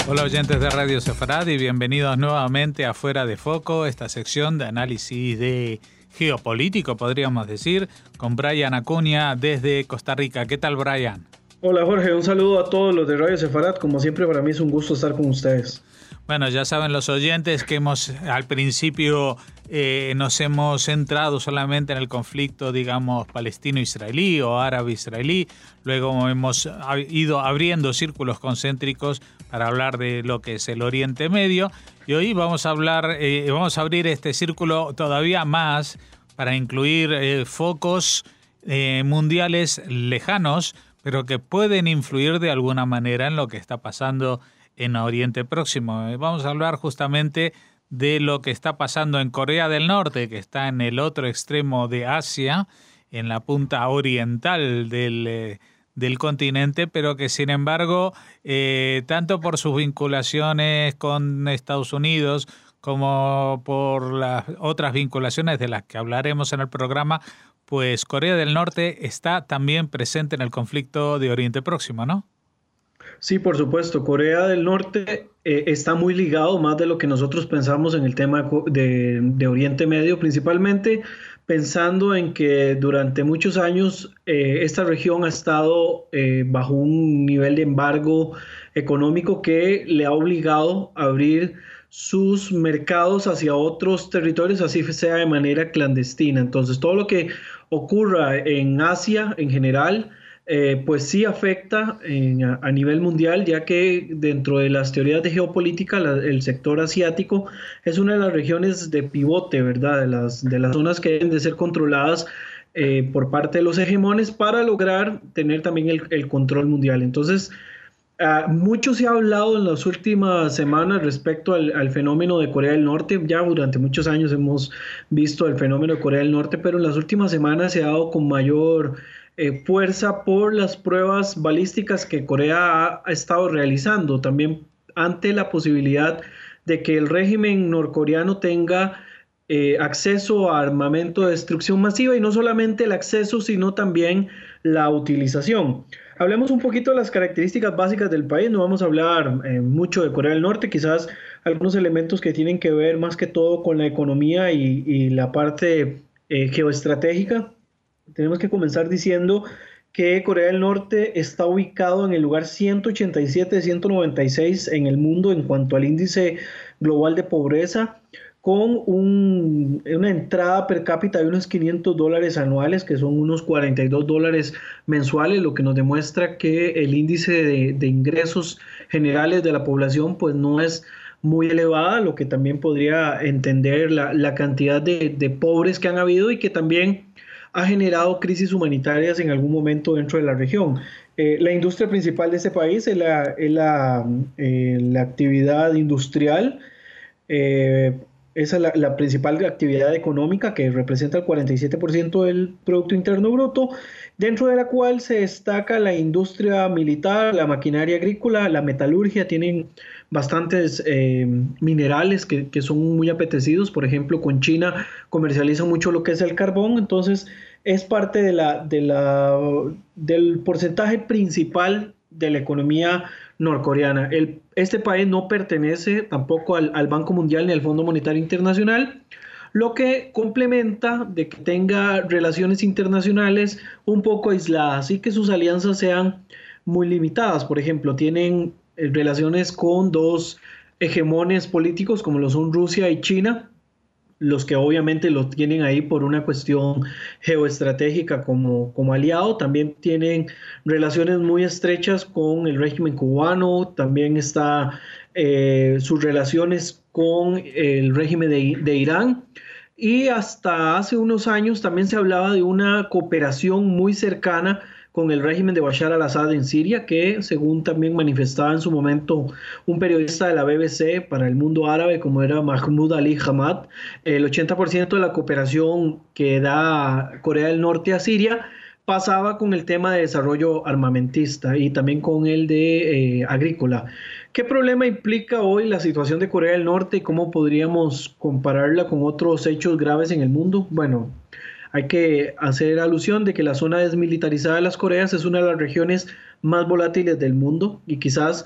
Hola oyentes de Radio Sefarad y bienvenidos nuevamente a Fuera de Foco, esta sección de análisis de geopolítico, podríamos decir, con Brian Acuña desde Costa Rica. ¿Qué tal, Brian? Hola Jorge, un saludo a todos los de Radio Sefarad. Como siempre, para mí es un gusto estar con ustedes. Bueno, ya saben los oyentes que al principio nos hemos centrado solamente en el conflicto, digamos, palestino-israelí o árabe-israelí. Luego hemos ido abriendo círculos concéntricos para hablar de lo que es el Oriente Medio. Y hoy vamos a abrir este círculo todavía más para incluir focos mundiales lejanos, pero que pueden influir de alguna manera en lo que está pasando en Oriente Próximo. Vamos a hablar justamente de lo que está pasando en Corea del Norte, que está en el otro extremo de Asia, en la punta oriental del continente, pero que sin embargo, tanto por sus vinculaciones con Estados Unidos como por las otras vinculaciones de las que hablaremos en el programa, pues Corea del Norte está también presente en el conflicto de Oriente Próximo, ¿no? Sí, por supuesto. Corea del Norte está muy ligado más de lo que nosotros pensamos en el tema de Oriente Medio, principalmente pensando en que durante muchos años esta región ha estado bajo un nivel de embargo económico que le ha obligado a abrir sus mercados hacia otros territorios, así sea de manera clandestina. Entonces, todo lo que ocurra en Asia en general, pues sí afecta a nivel mundial, ya que dentro de las teorías de geopolítica, el sector asiático es una de las regiones de pivote, ¿verdad? De las zonas que deben de ser controladas por parte de los hegemones para lograr tener también el control mundial. Entonces, mucho se ha hablado en las últimas semanas respecto al fenómeno de Corea del Norte. Ya durante muchos años hemos visto el fenómeno de Corea del Norte, pero en las últimas semanas se ha dado con mayor fuerza por las pruebas balísticas que Corea ha estado realizando, también ante la posibilidad de que el régimen norcoreano tenga acceso a armamento de destrucción masiva, y no solamente el acceso, sino también la utilización. Hablemos un poquito de las características básicas del país. No vamos a hablar mucho de Corea del Norte, quizás algunos elementos que tienen que ver más que todo con la economía y la parte geoestratégica. Tenemos que comenzar diciendo que Corea del Norte está ubicado en el lugar 187 de 196 en el mundo en cuanto al índice global de pobreza, con una entrada per cápita de unos $500 anuales, que son unos $42 mensuales, lo que nos demuestra que el índice de ingresos generales de la población pues no es muy elevada, lo que también podría entender la cantidad de pobres que han habido y que también ha generado crisis humanitarias en algún momento dentro de la región. La industria principal de este país es la actividad industrial. Esa es la principal actividad económica, que representa el 47% del Producto Interno Bruto, dentro de la cual se destaca la industria militar, la maquinaria agrícola, la metalurgia. Tienen bastantes minerales que son muy apetecidos. Por ejemplo, con China comercializan mucho lo que es el carbón, entonces es parte del porcentaje principal de la economía norcoreana. Este país no pertenece tampoco al Banco Mundial ni al Fondo Monetario Internacional, lo que complementa de que tenga relaciones internacionales un poco aisladas y que sus alianzas sean muy limitadas. Por ejemplo, tienen relaciones con dos hegemones políticos como lo son Rusia y China, los que obviamente lo tienen ahí por una cuestión geoestratégica como aliado. También tienen relaciones muy estrechas con el régimen cubano, también está sus relaciones con el régimen de Irán, y hasta hace unos años también se hablaba de una cooperación muy cercana con el régimen de Bashar al-Assad en Siria, que según también manifestaba en su momento un periodista de la BBC para el mundo árabe, como era Mahmoud Ali Hamad, el 80% de la cooperación que da Corea del Norte a Siria pasaba con el tema de desarrollo armamentista y también con el de agrícola. ¿Qué problema implica hoy la situación de Corea del Norte y cómo podríamos compararla con otros hechos graves en el mundo? Bueno, hay que hacer alusión de que la zona desmilitarizada de las Coreas es una de las regiones más volátiles del mundo, y quizás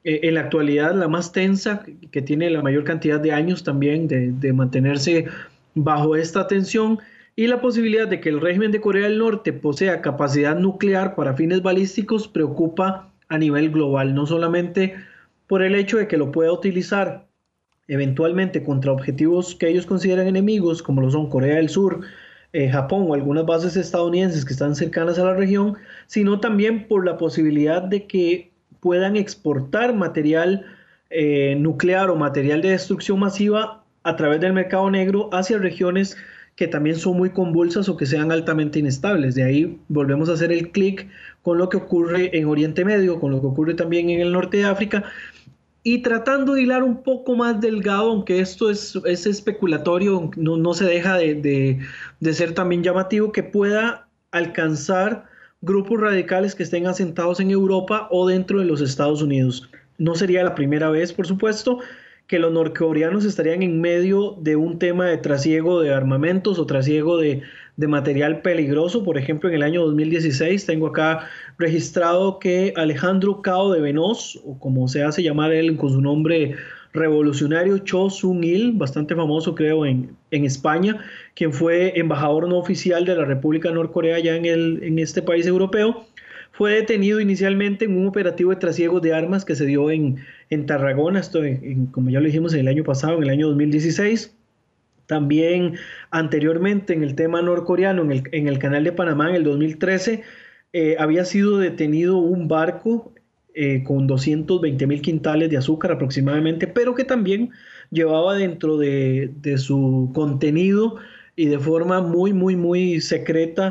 en la actualidad la más tensa, que tiene la mayor cantidad de años también de mantenerse bajo esta tensión, y la posibilidad de que el régimen de Corea del Norte posea capacidad nuclear para fines balísticos preocupa a nivel global, no solamente por el hecho de que lo pueda utilizar eventualmente contra objetivos que ellos consideran enemigos, como lo son Corea del Sur, Japón o algunas bases estadounidenses que están cercanas a la región, sino también por la posibilidad de que puedan exportar material nuclear o material de destrucción masiva a través del mercado negro hacia regiones que también son muy convulsas o que sean altamente inestables. De ahí volvemos a hacer el clic con lo que ocurre en Oriente Medio, con lo que ocurre también en el norte de África, y tratando de hilar un poco más delgado, aunque esto es especulatorio, no se deja de ser también llamativo, que pueda alcanzar grupos radicales que estén asentados en Europa o dentro de los Estados Unidos. No sería la primera vez, por supuesto, que los norcoreanos estarían en medio de un tema de trasiego de armamentos o trasiego de material peligroso. Por ejemplo, en el año 2016 tengo acá registrado que Alejandro Cao de Venoz, o como se hace llamar él con su nombre revolucionario, Cho Sung-il, bastante famoso creo en España, quien fue embajador no oficial de la República de Norcorea ya en este país europeo, fue detenido inicialmente en un operativo de trasiego de armas que se dio en Tarragona, como ya lo dijimos, en el año pasado, en el año 2016. También anteriormente en el tema norcoreano, en el canal de Panamá, en el 2013, había sido detenido un barco con 220,000 quintales de azúcar aproximadamente, pero que también llevaba dentro de su contenido y de forma muy secreta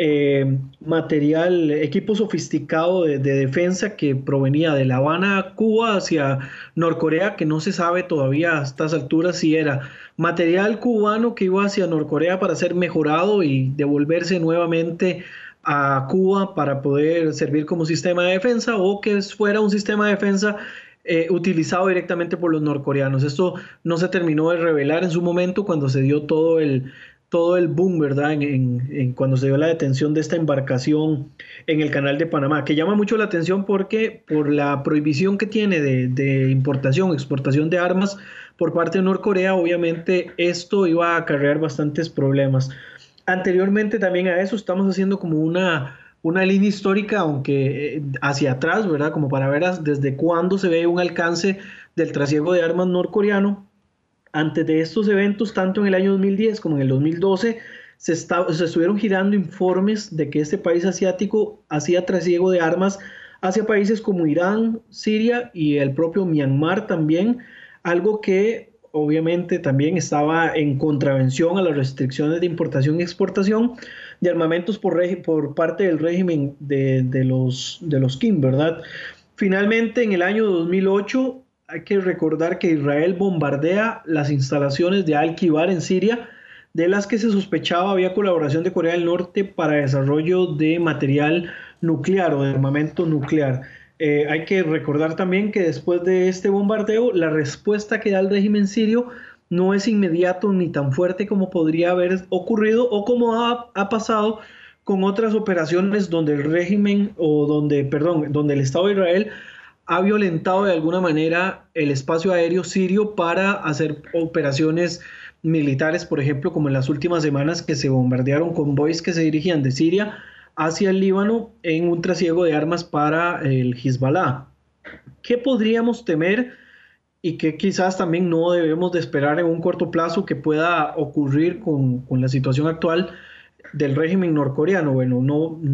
material, equipo sofisticado de defensa que provenía de La Habana, Cuba, hacia Norcorea, que no se sabe todavía a estas alturas si era material cubano que iba hacia Norcorea para ser mejorado y devolverse nuevamente a Cuba para poder servir como sistema de defensa, o que fuera un sistema de defensa utilizado directamente por los norcoreanos. Esto no se terminó de revelar en su momento cuando se dio todo el boom, ¿verdad? Cuando se dio la detención de esta embarcación en el canal de Panamá, que llama mucho la atención porque por la prohibición que tiene de importación, exportación de armas por parte de Norcorea, obviamente esto iba a acarrear bastantes problemas. Anteriormente también a eso estamos haciendo como una línea histórica, aunque hacia atrás, ¿verdad? Como para ver desde cuándo se ve un alcance del trasiego de armas norcoreano. Antes de estos eventos, tanto en el año 2010 como en el 2012, se estuvieron girando informes de que este país asiático hacía trasiego de armas hacia países como Irán, Siria y el propio Myanmar también, algo que obviamente también estaba en contravención a las restricciones de importación y exportación de armamentos por parte del régimen de los Kim, ¿verdad? Finalmente, en el año 2008, hay que recordar que Israel bombardea las instalaciones de Al-Kibar en Siria, de las que se sospechaba había colaboración de Corea del Norte para desarrollo de material nuclear o de armamento nuclear. Hay que recordar también que después de este bombardeo, la respuesta que da el régimen sirio no es inmediato ni tan fuerte como podría haber ocurrido o como ha pasado con otras operaciones donde el régimen donde el Estado de Israel ha violentado de alguna manera el espacio aéreo sirio para hacer operaciones militares, por ejemplo, como en las últimas semanas que se bombardearon convoys que se dirigían de Siria hacia el Líbano en un trasiego de armas para el Hezbollah. ¿Qué podríamos temer y que quizás también no debemos de esperar en un corto plazo que pueda ocurrir con la situación actual del régimen norcoreano? Bueno,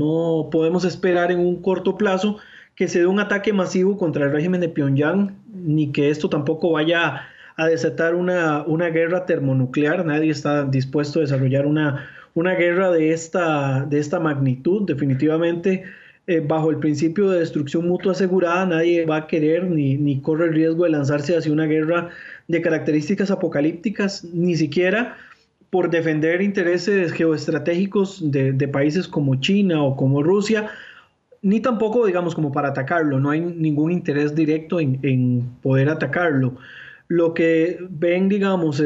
no podemos esperar en un corto plazo que se dé un ataque masivo contra el régimen de Pyongyang, ni que esto tampoco vaya a desatar una guerra termonuclear. Nadie está dispuesto a desarrollar una guerra de esta magnitud. Definitivamente, bajo el principio de destrucción mutua asegurada, nadie va a querer ni corre el riesgo de lanzarse hacia una guerra de características apocalípticas, ni siquiera por defender intereses geoestratégicos de países como China o como Rusia, ni tampoco, digamos, como para atacarlo. No hay ningún interés directo en poder atacarlo. Lo que ven, digamos,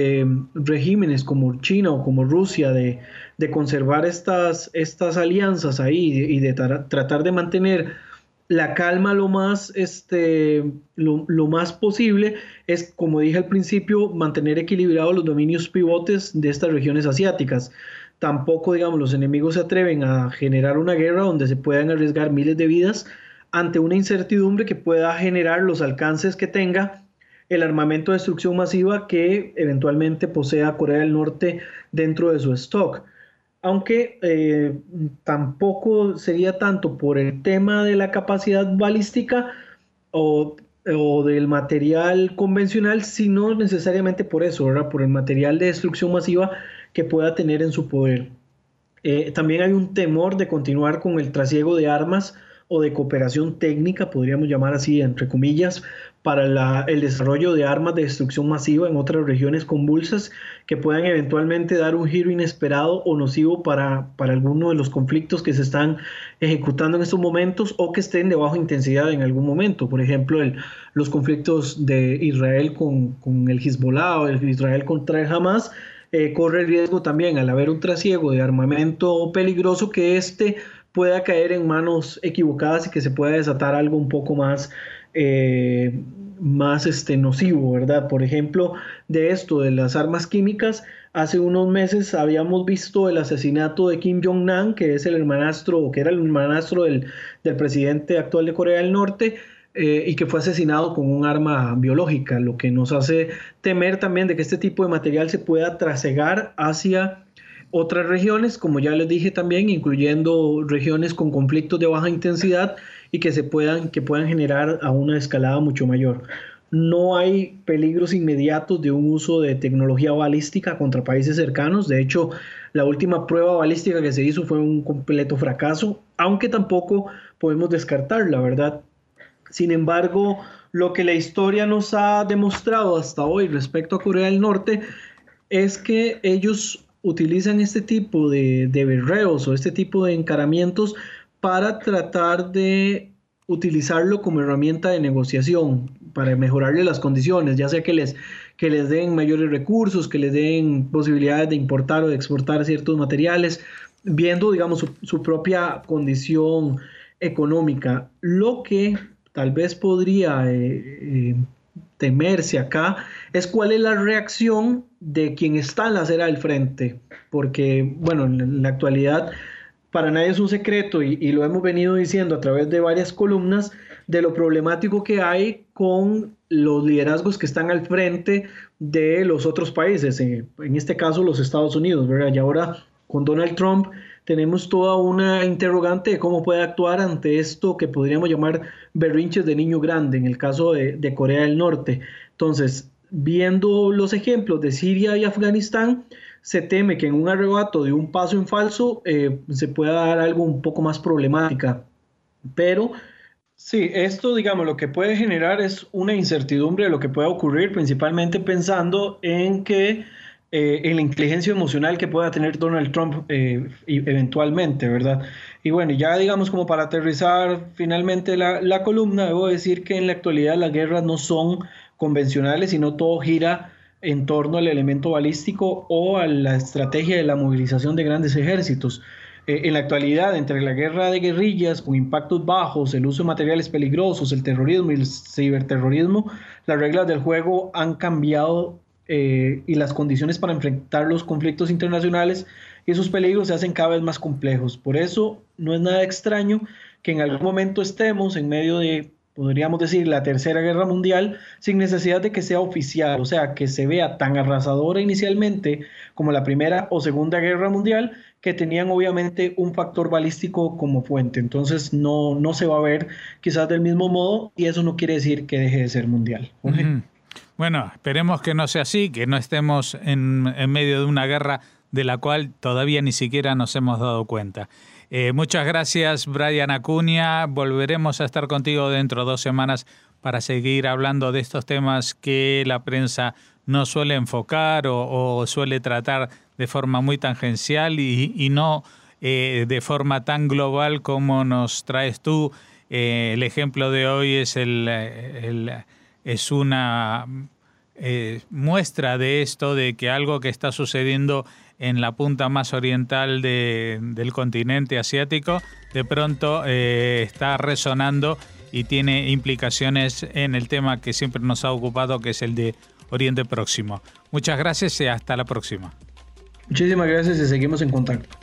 regímenes como China o como Rusia de conservar estas alianzas ahí y de tratar de mantener la calma lo más posible es, como dije al principio, mantener equilibrados los dominios pivotes de estas regiones asiáticas. Tampoco, digamos, los enemigos se atreven a generar una guerra donde se puedan arriesgar miles de vidas ante una incertidumbre que pueda generar los alcances que tenga el armamento de destrucción masiva que eventualmente posea Corea del Norte dentro de su stock. Aunque tampoco sería tanto por el tema de la capacidad balística o, o del material convencional, sino necesariamente por eso, ¿verdad? Por el material de destrucción masiva que pueda tener en su poder. También hay un temor de continuar con el trasiego de armas o de cooperación técnica, podríamos llamar así, entre comillas, para el desarrollo de armas de destrucción masiva en otras regiones convulsas que puedan eventualmente dar un giro inesperado o nocivo para alguno de los conflictos que se están ejecutando en estos momentos o que estén de baja intensidad en algún momento. Por ejemplo, los conflictos de Israel con el Hezbollah o el Israel contra el Hamas. Corre el riesgo también, al haber un trasiego de armamento peligroso, que pueda caer en manos equivocadas y que se pueda desatar algo un poco más nocivo, ¿verdad? Por ejemplo, de las armas químicas, hace unos meses habíamos visto el asesinato de Kim Jong-nam, que es el hermanastro, o que era el hermanastro del presidente actual de Corea del Norte, y que fue asesinado con un arma biológica, lo que nos hace temer también de que este tipo de material se pueda trasegar hacia otras regiones, como ya les dije también, incluyendo regiones con conflictos de baja intensidad y que puedan generar a una escalada mucho mayor. No hay peligros inmediatos de un uso de tecnología balística contra países cercanos. De hecho, la última prueba balística que se hizo fue un completo fracaso, aunque tampoco podemos descartarla, ¿verdad? Sin embargo, lo que la historia nos ha demostrado hasta hoy respecto a Corea del Norte es que ellos utilizan este tipo de berreos o este tipo de encaramientos para tratar de utilizarlo como herramienta de negociación, para mejorarle las condiciones, ya sea que les den mayores recursos, que les den posibilidades de importar o de exportar ciertos materiales, viendo, digamos, su propia condición económica. Lo que tal vez podría temerse acá es cuál es la reacción de quien está en la acera del frente, porque, bueno, en la actualidad para nadie es un secreto y lo hemos venido diciendo a través de varias columnas de lo problemático que hay con los liderazgos que están al frente de los otros países, en este caso los Estados Unidos, ¿verdad? Y ahora con Donald Trump tenemos toda una interrogante de cómo puede actuar ante esto que podríamos llamar berrinches de niño grande, en el caso de Corea del Norte. Entonces, viendo los ejemplos de Siria y Afganistán, se teme que en un arrebato de un paso en falso se pueda dar algo un poco más problemática. Pero sí, esto, digamos, lo que puede generar es una incertidumbre de lo que pueda ocurrir, principalmente pensando en la inteligencia emocional que pueda tener Donald Trump eventualmente, ¿verdad? Y bueno, ya digamos como para aterrizar finalmente la columna, debo decir que en la actualidad las guerras no son convencionales, sino todo gira en torno al elemento balístico o a la estrategia de la movilización de grandes ejércitos. En la actualidad, entre la guerra de guerrillas con impactos bajos, el uso de materiales peligrosos, el terrorismo y el ciberterrorismo, las reglas del juego han cambiado y las condiciones para enfrentar los conflictos internacionales y esos peligros se hacen cada vez más complejos. Por eso no es nada extraño que en algún momento estemos en medio de, podríamos decir, la Tercera Guerra Mundial, sin necesidad de que sea oficial, o sea, que se vea tan arrasadora inicialmente como la Primera o Segunda Guerra Mundial, que tenían obviamente un factor balístico como fuente. Entonces no se va a ver quizás del mismo modo y eso no quiere decir que deje de ser mundial. Uh-huh. Bueno, esperemos que no sea así, que no estemos en medio de una guerra de la cual todavía ni siquiera nos hemos dado cuenta. Muchas gracias, Brian Acuña. Volveremos a estar contigo dentro de 2 semanas para seguir hablando de estos temas que la prensa no suele enfocar o suele tratar de forma muy tangencial y no de forma tan global como nos traes tú. El ejemplo de hoy es una muestra de esto, de que algo que está sucediendo en la punta más oriental del continente asiático, de pronto está resonando y tiene implicaciones en el tema que siempre nos ha ocupado, que es el de Oriente Próximo. Muchas gracias y hasta la próxima. Muchísimas gracias y seguimos en contacto.